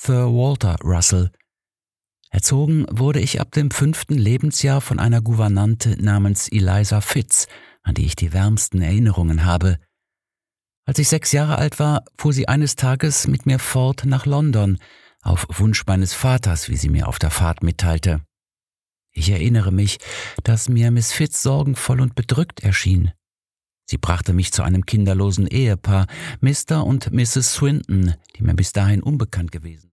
Sir Walter Russell. Erzogen wurde ich ab dem 5. Lebensjahr von einer Gouvernante namens Eliza Fitz, an die ich die wärmsten Erinnerungen habe. Als ich 6 Jahre alt war, fuhr sie eines Tages mit mir fort nach London, auf Wunsch meines Vaters, wie sie mir auf der Fahrt mitteilte. Ich erinnere mich, dass mir Miss Fitz sorgenvoll und bedrückt erschien. Sie brachte mich zu einem kinderlosen Ehepaar, Mr. und Mrs. Swinton, die mir bis dahin unbekannt gewesen.